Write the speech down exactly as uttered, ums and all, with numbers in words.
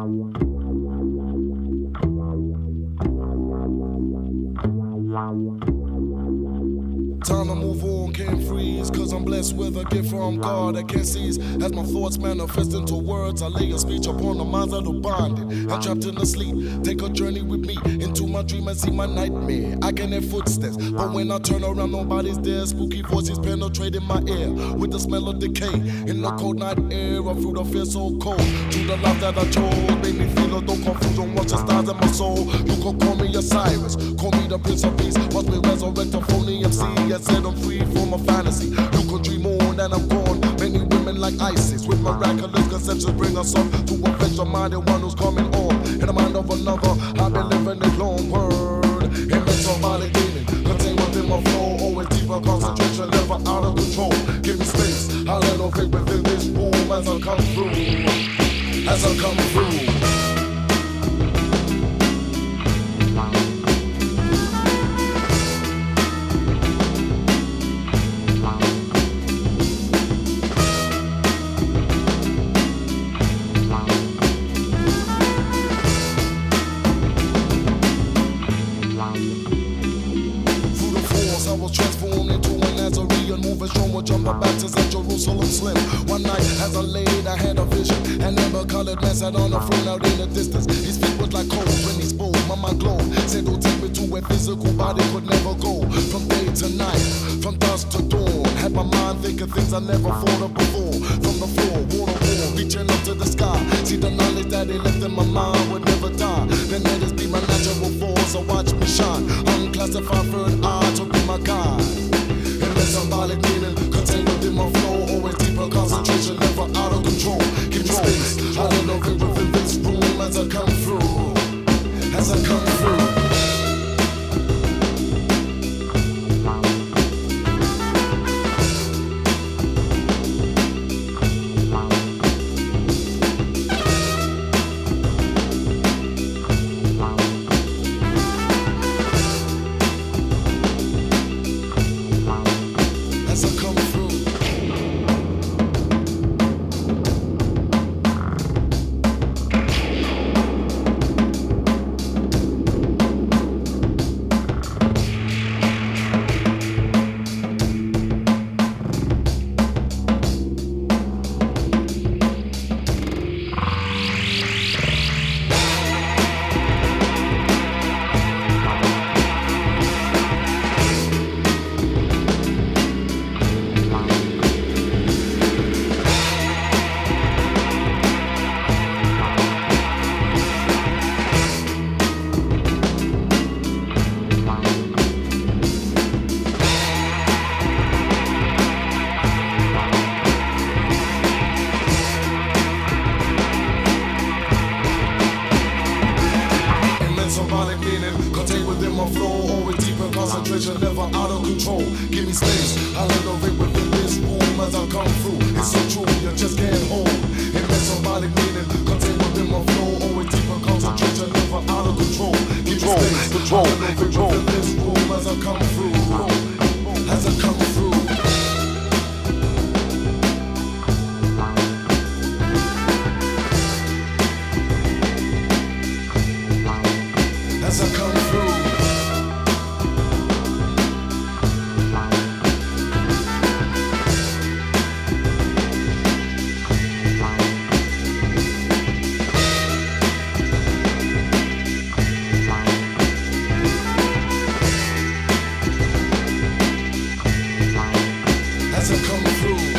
Time to move on, can't freeze, cause I'm blessed with a gift from God that can't seize. As my thoughts manifest into words, I lay a speech upon the minds of the bonded. I'm trapped in the sleep, take a journey with me into my dream and see my nightmare. I can hear footsteps, but when I turn around, nobody's there. Spooky voices penetrating my ear with the smell of decay. In the cold night air, a fruit of fear so cold. To the life that I chose, made me feel a though confusion, watch the stars in my soul. You could call me Osiris, call me the Prince of Peace. Watch me resurrect a phony M C. I said I'm free from a fantasy. You could dream on and I'm gone. Many women like ISIS with miraculous conceptions bring us up to a vegetable one who's coming on. In the mind of another, I've been living a long word. Immense symbolic meaning, contained within my flow. Always deeper concentration, never out of control. Give me space, I'll let no fake within this room as I come through. As I come through. I was transformed into a Nazarene, moving strong with John the Baptist at Jerusalem Slim. One night as I laid, I had a vision. An amber-colored man sat on a throne out in the distance. His feet was like cold when he spoke. My mind glowed. Said, "Don't take me to where physical body could never go." From day to night, from dusk to dawn, had my mind thinking things I never thought of before. From the floor, water war, reaching up to the sky. See the knowledge that he left in my mind would never die. Then let it be my natural force, so watch me shine. Unclassified third eye to be my guide. And that symbolic meaning contained within my flow. Always deeper concentration, never out of control. Give me space, I don't know if within this room as I come through. As I come through. As I come through. Symbolic meaning contained within my flow. Always deeper concentration, never out of control. Give me space, I'll innovate within this room as I come through. It's so true, you just can't hold. It makes symbolic meaning contained within my flow. Always deeper concentration, never out of control. Give me space, control, I'll innovate control. Within this room as I come through. As I come through. As I come through. As I come through.